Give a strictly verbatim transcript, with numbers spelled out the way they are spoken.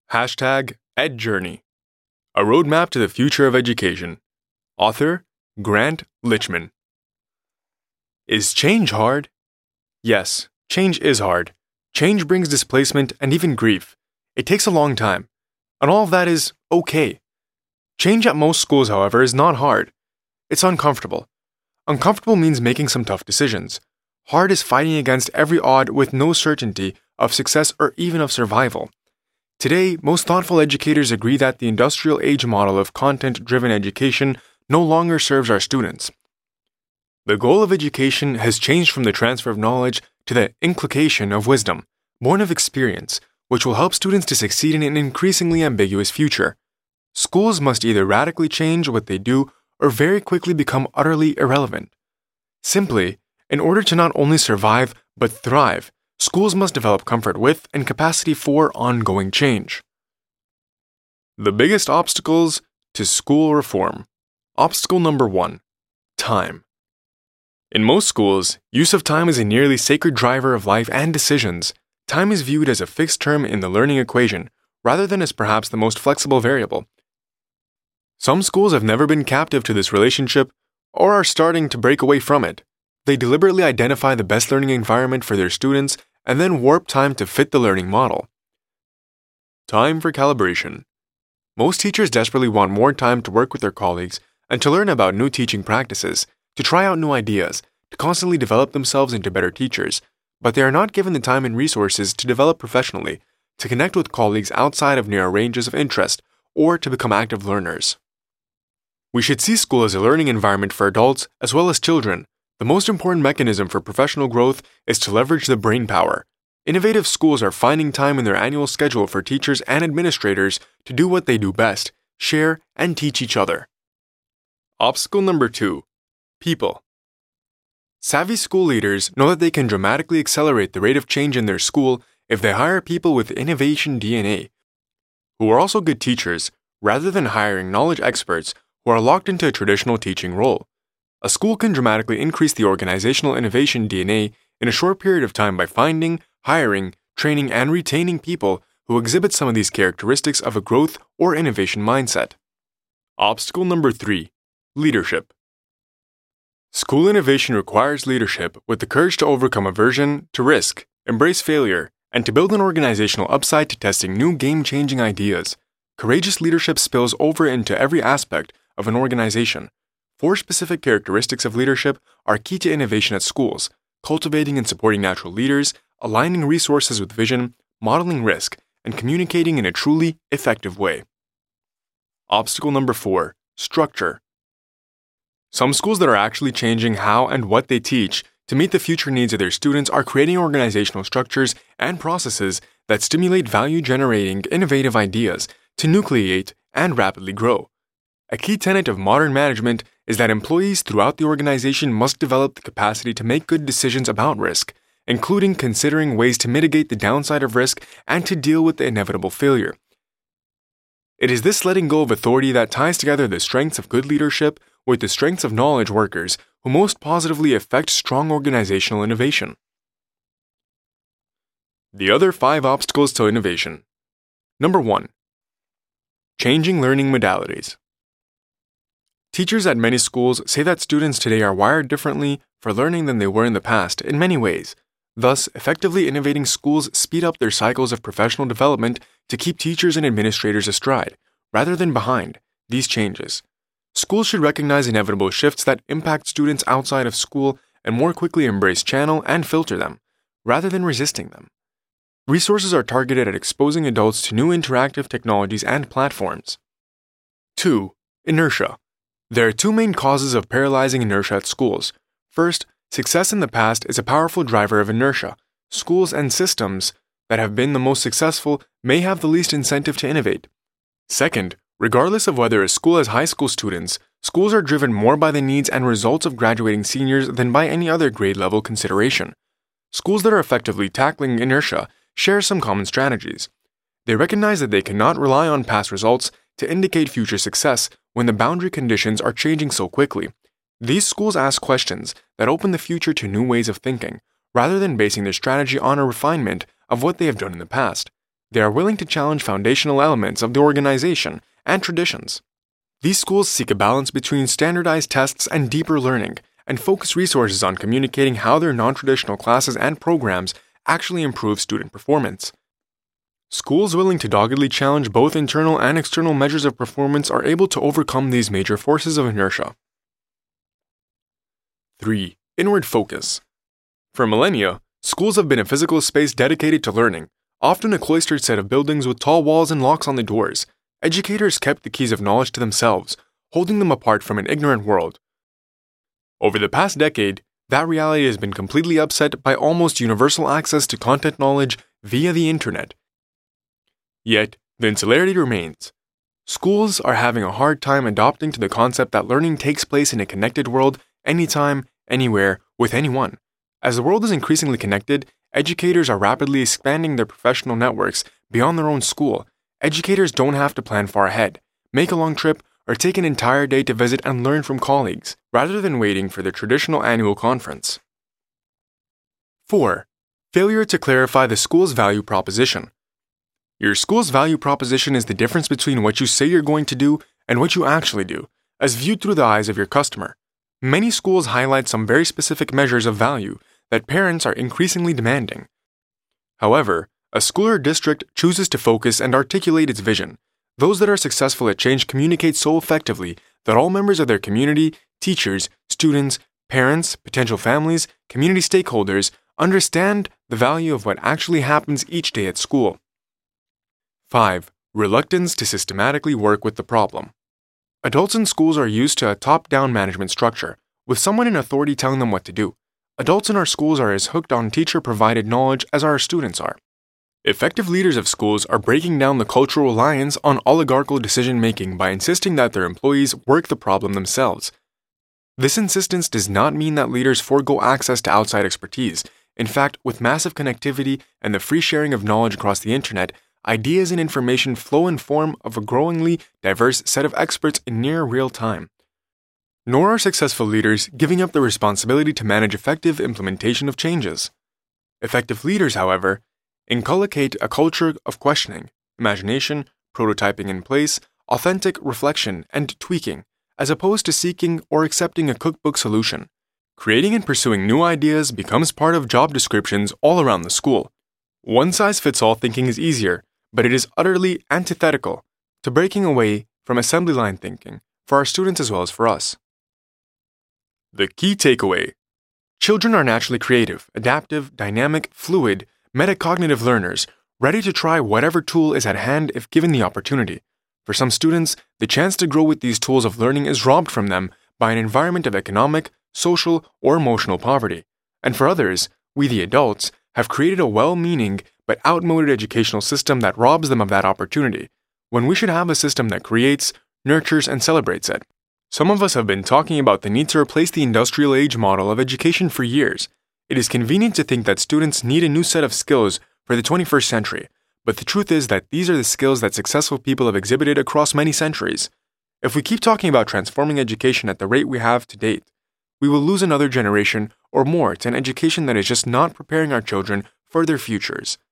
Hashtag EdJourney, a roadmap to the future of education. Author, Grant Lichtman. Is change hard? Yes, change is hard. Change brings displacement and even grief. It takes a long time. And all of that is okay. Change at most schools, however, is not hard. It's uncomfortable. Uncomfortable means making some tough decisions. Hard is fighting against every odd with no certainty of success or even of survival. Today, most thoughtful educators agree that the industrial age model of content-driven education no longer serves our students. The goal of education has changed from the transfer of knowledge to the inculcation of wisdom, born of experience, which will help students to succeed in an increasingly ambiguous future. Schools must either radically change what they do or very quickly become utterly irrelevant. Simply, in order to not only survive but thrive, schools must develop comfort with and capacity for ongoing change. The biggest obstacles to school reform. Obstacle number one: time. In most schools, use of time is a nearly sacred driver of life and decisions. Time is viewed as a fixed term in the learning equation, rather than as perhaps the most flexible variable. Some schools have never been captive to this relationship or are starting to break away from it. They deliberately identify the best learning environment for their students and then warp time to fit the learning model. Time for calibration. Most teachers desperately want more time to work with their colleagues and to learn about new teaching practices, to try out new ideas, to constantly develop themselves into better teachers, but they are not given the time and resources to develop professionally, to connect with colleagues outside of narrow ranges of interest, or to become active learners. We should see school as a learning environment for adults as well as children. The most important mechanism for professional growth is to leverage the brain power. Innovative schools are finding time in their annual schedule for teachers and administrators to do what they do best: share and teach each other. Obstacle number two: people. Savvy school leaders know that they can dramatically accelerate the rate of change in their school if they hire people with innovation D N A, who are also good teachers, rather than hiring knowledge experts who are locked into a traditional teaching role. A school can dramatically increase the organizational innovation D N A in a short period of time by finding, hiring, training, and retaining people who exhibit some of these characteristics of a growth or innovation mindset. Obstacle number three: leadership. School innovation requires leadership with the courage to overcome aversion to risk, embrace failure, and to build an organizational upside to testing new game-changing ideas. Courageous leadership spills over into every aspect of an organization. Four specific characteristics of leadership are key to innovation at schools: cultivating and supporting natural leaders, aligning resources with vision, modeling risk, and communicating in a truly effective way. Obstacle number four: structure. Some schools that are actually changing how and what they teach to meet the future needs of their students are creating organizational structures and processes that stimulate value-generating, innovative ideas to nucleate and rapidly grow. A key tenet of modern management is that employees throughout the organization must develop the capacity to make good decisions about risk, including considering ways to mitigate the downside of risk and to deal with the inevitable failure. It is this letting go of authority that ties together the strengths of good leadership with the strengths of knowledge workers who most positively affect strong organizational innovation. The other five obstacles to innovation. Number one: changing learning modalities. Teachers at many schools say that students today are wired differently for learning than they were in the past in many ways. Thus, effectively innovating schools speed up their cycles of professional development to keep teachers and administrators astride, rather than behind, these changes. Schools should recognize inevitable shifts that impact students outside of school and more quickly embrace, channel, and filter them, rather than resisting them. Resources are targeted at exposing adults to new interactive technologies and platforms. two. Inertia. There are two main causes of paralyzing inertia at schools. First, success in the past is a powerful driver of inertia. Schools and systems that have been the most successful may have the least incentive to innovate. Second, regardless of whether a school has high school students, schools are driven more by the needs and results of graduating seniors than by any other grade level consideration. Schools that are effectively tackling inertia share some common strategies. They recognize that they cannot rely on past results to indicate future success when the boundary conditions are changing so quickly. These schools ask questions that open the future to new ways of thinking, rather than basing their strategy on a refinement of what they have done in the past. They are willing to challenge foundational elements of the organization and traditions. These schools seek a balance between standardized tests and deeper learning, and focus resources on communicating how their non-traditional classes and programs actually improve student performance. Schools willing to doggedly challenge both internal and external measures of performance are able to overcome these major forces of inertia. three. Inward focus. For millennia, schools have been a physical space dedicated to learning, often a cloistered set of buildings with tall walls and locks on the doors. Educators kept the keys of knowledge to themselves, holding them apart from an ignorant world. Over the past decade, that reality has been completely upset by almost universal access to content knowledge via the internet. Yet, the insularity remains. Schools are having a hard time adopting to the concept that learning takes place in a connected world anytime, anywhere, with anyone. As the world is increasingly connected, educators are rapidly expanding their professional networks beyond their own school. Educators don't have to plan far ahead, make a long trip, or take an entire day to visit and learn from colleagues, rather than waiting for the traditional annual conference. four. Failure to clarify the school's value proposition. Your school's value proposition is the difference between what you say you're going to do and what you actually do, as viewed through the eyes of your customer. Many schools highlight some very specific measures of value that parents are increasingly demanding. However, a school or district chooses to focus and articulate its vision. Those that are successful at change communicate so effectively that all members of their community, teachers, students, parents, potential families, community stakeholders understand the value of what actually happens each day at school. five. Reluctance to systematically work with the problem. Adults in schools are used to a top-down management structure, with someone in authority telling them what to do. Adults in our schools are as hooked on teacher-provided knowledge as our students are. Effective leaders of schools are breaking down the cultural reliance on oligarchical decision-making by insisting that their employees work the problem themselves. This insistence does not mean that leaders forego access to outside expertise. In fact, with massive connectivity and the free sharing of knowledge across the internet, ideas and information flow in form of a growingly diverse set of experts in near real time. Nor are successful leaders giving up the responsibility to manage effective implementation of changes. Effective leaders, however, inculcate a culture of questioning, imagination, prototyping in place, authentic reflection, and tweaking, as opposed to seeking or accepting a cookbook solution. Creating and pursuing new ideas becomes part of job descriptions all around the school. One-size-fits-all thinking is easier, but it is utterly antithetical to breaking away from assembly line thinking for our students as well as for us. The key takeaway: children are naturally creative, adaptive, dynamic, fluid, metacognitive learners, ready to try whatever tool is at hand if given the opportunity. For some students, the chance to grow with these tools of learning is robbed from them by an environment of economic, social, or emotional poverty. And for others, we the adults have created a well-meaning but outmoded educational system that robs them of that opportunity, when we should have a system that creates, nurtures, and celebrates it. Some of us have been talking about the need to replace the industrial age model of education for years. It is convenient to think that students need a new set of skills for the twenty-first century, but the truth is that these are the skills that successful people have exhibited across many centuries. If we keep talking about transforming education at the rate we have to date, we will lose another generation or more to an education that is just not preparing our children for their futures.